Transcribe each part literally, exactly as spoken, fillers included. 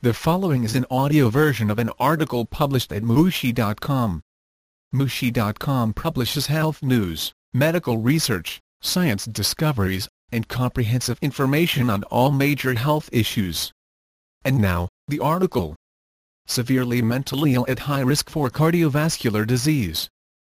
The following is an audio version of an article published at Mushi dot com. Mushi dot com publishes health news, medical research, science discoveries, and comprehensive information on all major health issues. And now, the article. Severely mentally ill at high risk for cardiovascular disease.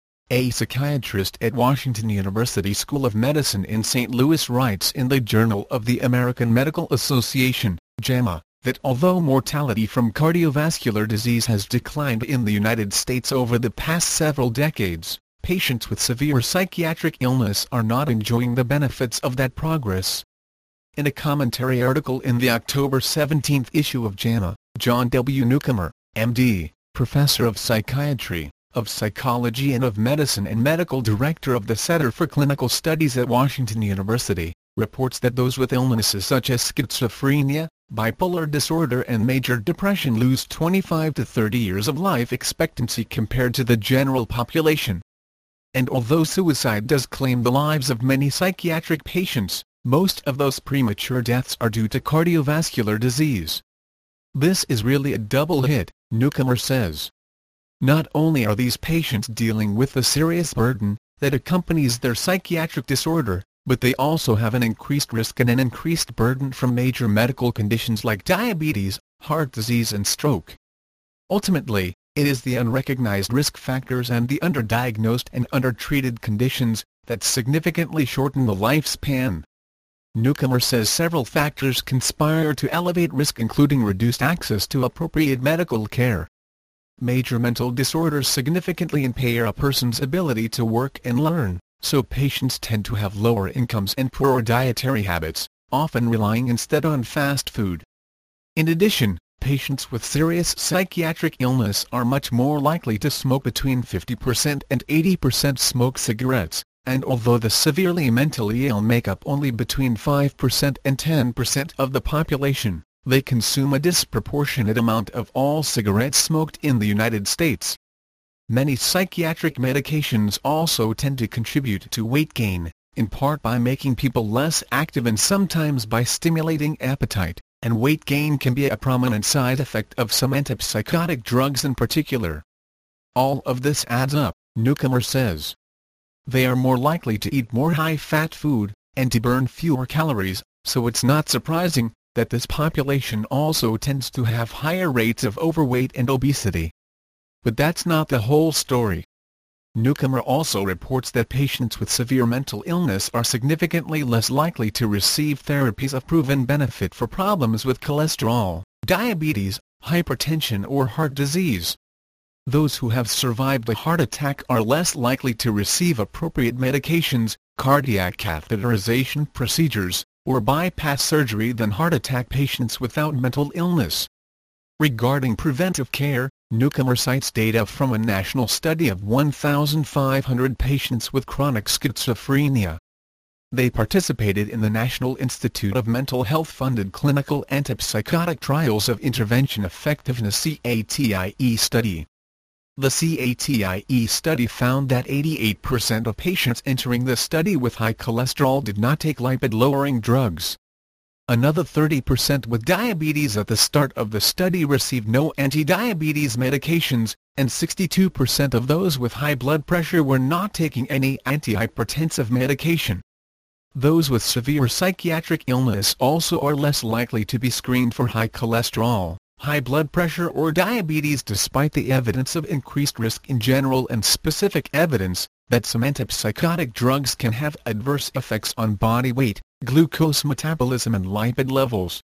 A psychiatrist at Washington University School of Medicine in Saint Louis writes in the Journal of the American Medical Association, JAMA, that although mortality from cardiovascular disease has declined in the United States over the past several decades, patients with severe psychiatric illness are not enjoying the benefits of that progress. In a commentary article in the October seventeenth issue of JAMA, John W. Newcomer, M D, professor of psychiatry, of psychology and of medicine and medical director of the Center for Clinical Studies at Washington University, reports that those with illnesses such as schizophrenia, bipolar disorder and major depression lose twenty-five to thirty years of life expectancy compared to the general population. And although suicide does claim the lives of many psychiatric patients, most of those premature deaths are due to cardiovascular disease. This is really a double hit, Newcomer says. Not only are these patients dealing with the serious burden that accompanies their psychiatric disorder, but they also have an increased risk and an increased burden from major medical conditions like diabetes, heart disease and stroke. Ultimately, it is the unrecognized risk factors and the underdiagnosed and undertreated conditions that significantly shorten the lifespan. Newcomer says several factors conspire to elevate risk, including reduced access to appropriate medical care. Major mental disorders significantly impair a person's ability to work and learn, so patients tend to have lower incomes and poorer dietary habits, often relying instead on fast food. In addition, patients with serious psychiatric illness are much more likely to smoke. Between fifty percent and eighty percent smoke cigarettes, and although the severely mentally ill make up only between five percent and ten percent of the population, they consume a disproportionate amount of all cigarettes smoked in the United States. Many psychiatric medications also tend to contribute to weight gain, in part by making people less active and sometimes by stimulating appetite, and weight gain can be a prominent side effect of some antipsychotic drugs in particular. All of this adds up, Newcomer says. They are more likely to eat more high-fat food, and to burn fewer calories, so it's not surprising that this population also tends to have higher rates of overweight and obesity. But that's not the whole story. Newcomer also reports that patients with severe mental illness are significantly less likely to receive therapies of proven benefit for problems with cholesterol, diabetes, hypertension or heart disease. Those who have survived a heart attack are less likely to receive appropriate medications, cardiac catheterization procedures, or bypass surgery than heart attack patients without mental illness. Regarding preventive care, Newcomer cites data from a national study of one thousand five hundred patients with chronic schizophrenia. They participated in the National Institute of Mental Health funded Clinical Antipsychotic Trials of Intervention Effectiveness (C A T I E) study. The C A T I E study found that eighty-eight percent of patients entering the study with high cholesterol did not take lipid-lowering drugs. Another thirty percent with diabetes at the start of the study received no anti-diabetes medications, and sixty-two percent of those with high blood pressure were not taking any antihypertensive medication. Those with severe psychiatric illness also are less likely to be screened for high cholesterol, high blood pressure or diabetes, despite the evidence of increased risk in general and specific evidence that some antipsychotic drugs can have adverse effects on body weight, glucose metabolism and lipid levels.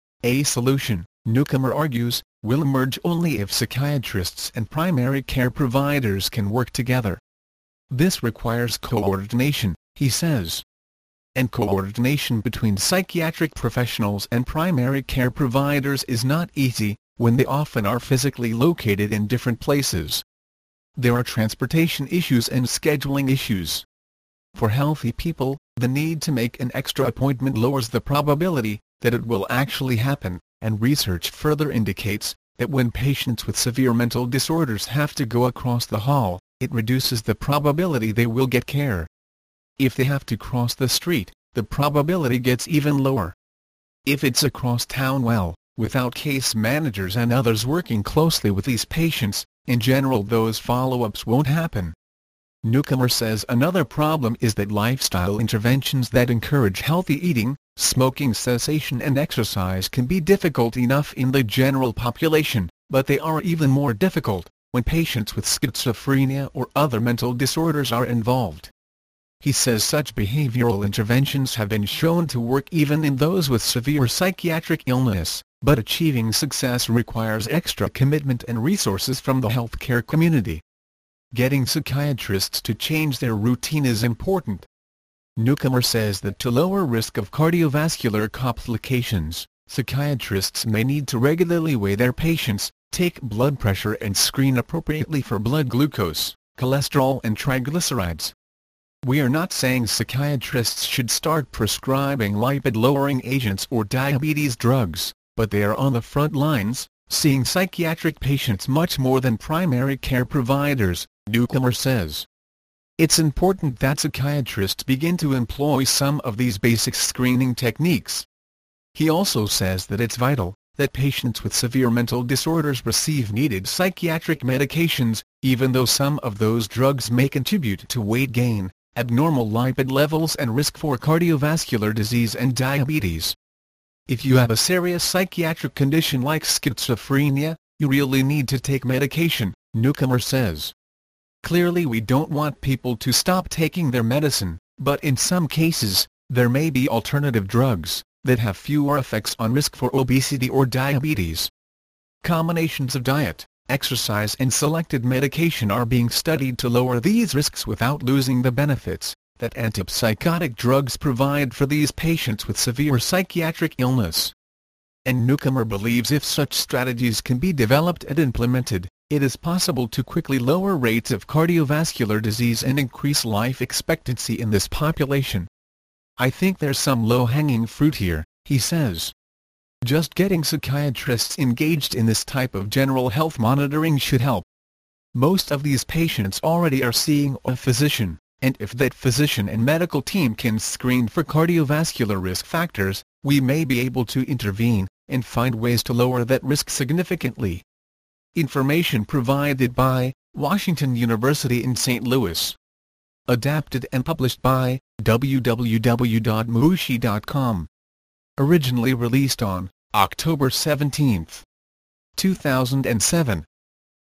A solution, Newcomer argues, will emerge only if psychiatrists and primary care providers can work together. This requires coordination, he says. And coordination between psychiatric professionals and primary care providers is not easy, when they often are physically located in different places. There are transportation issues and scheduling issues. For healthy people, the need to make an extra appointment lowers the probability that it will actually happen, and research further indicates that when patients with severe mental disorders have to go across the hall, it reduces the probability they will get care. If they have to cross the street, the probability gets even lower. If it's across town, well, Without case managers and others working closely with these patients, in general those follow-ups won't happen. Newcomer says another problem is that lifestyle interventions that encourage healthy eating, smoking cessation and exercise can be difficult enough in the general population, but they are even more difficult when patients with schizophrenia or other mental disorders are involved. He says such behavioral interventions have been shown to work even in those with severe psychiatric illness, but achieving success requires extra commitment and resources from the healthcare community. Getting psychiatrists to change their routine is important. Newcomer says that to lower risk of cardiovascular complications, psychiatrists may need to regularly weigh their patients, take blood pressure and screen appropriately for blood glucose, cholesterol and triglycerides. We are not saying psychiatrists should start prescribing lipid-lowering agents or diabetes drugs, but they are on the front lines, seeing psychiatric patients much more than primary care providers, Newcomer says. It's important that psychiatrists begin to employ some of these basic screening techniques. He also says that it's vital that patients with severe mental disorders receive needed psychiatric medications, even though some of those drugs may contribute to weight gain, abnormal lipid levels and risk for cardiovascular disease and diabetes. If you have a serious psychiatric condition like schizophrenia, you really need to take medication, Newcomer says. Clearly we don't want people to stop taking their medicine, but in some cases, there may be alternative drugs that have fewer effects on risk for obesity or diabetes. Combinations of diet, exercise and selected medication are being studied to lower these risks without losing the benefits that antipsychotic drugs provide for these patients with severe psychiatric illness. And Newcomer believes if such strategies can be developed and implemented, it is possible to quickly lower rates of cardiovascular disease and increase life expectancy in this population. I think there's some low-hanging fruit here, he says. Just getting psychiatrists engaged in this type of general health monitoring should help. Most of these patients already are seeing a physician, and if that physician and medical team can screen for cardiovascular risk factors, we may be able to intervene and find ways to lower that risk significantly. Information provided by Washington University in Saint Louis. Adapted and published by w w w dot mushi dot com. Originally released on October seventeenth, two thousand seven.